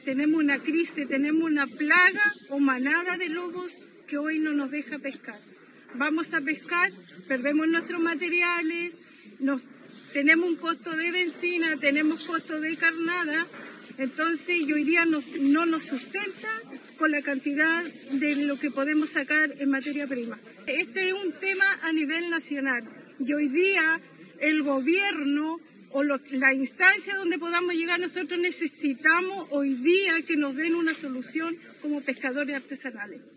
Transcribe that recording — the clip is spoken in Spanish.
Tenemos una crisis, tenemos una plaga o manada de lobos que hoy no nos deja pescar. Vamos a pescar, perdemos nuestros materiales, tenemos un costo de benzina, tenemos costo de carnada, entonces y hoy día no nos sustenta con la cantidad de lo que podemos sacar en materia prima. Este es un tema a nivel nacional y hoy día el gobierno o la instancia donde podamos llegar, nosotros necesitamos hoy día que nos den una solución como pescadores artesanales.